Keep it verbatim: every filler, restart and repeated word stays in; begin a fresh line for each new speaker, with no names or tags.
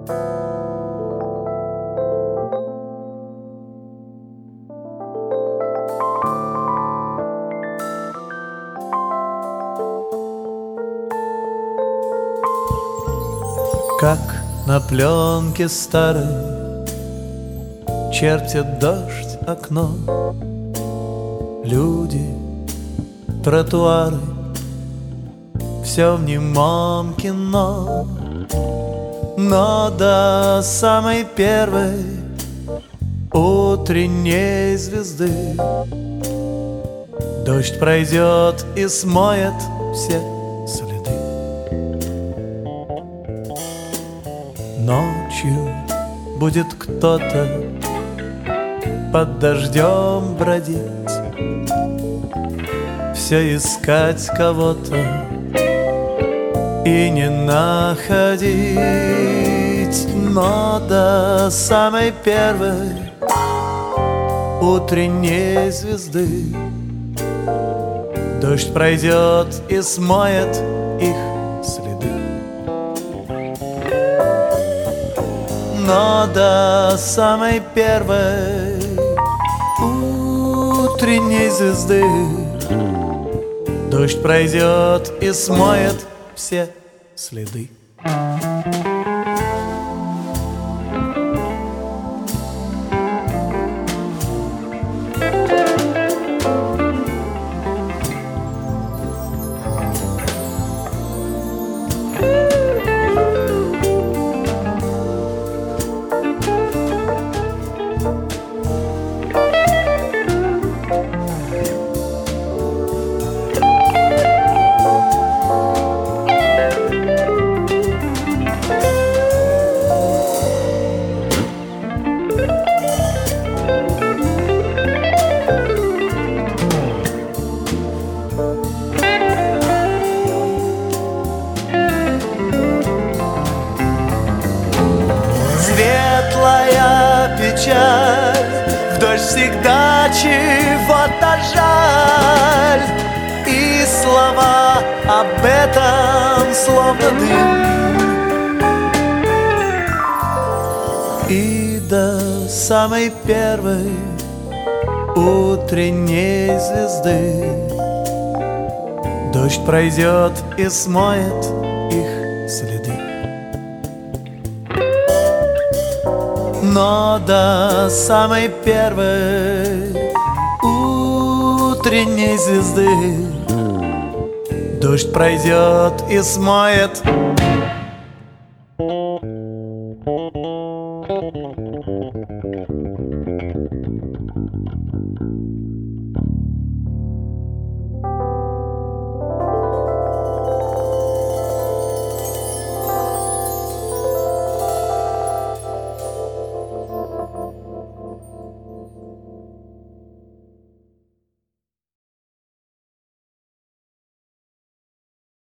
Как на пленке старой чертит дождь окно, люди, тротуары, все в немом кино. Но до самой первой утренней звезды дождь пройдет и смоет все следы. Ночью будет кто-то под дождем бродить, все искать кого-то и не находить. Но до самой первой утренней звезды дождь пройдет и смоет их следы. Но до самой первой утренней звезды дождь пройдет и смоет все следы. Светлая печаль, в дождь всегда чего-то жаль, и слова об этом словно дым. И до самой первой утренней звезды дождь пройдет и смоет их следы. Но до самой первой утренней звезды дождь пройдет и смоет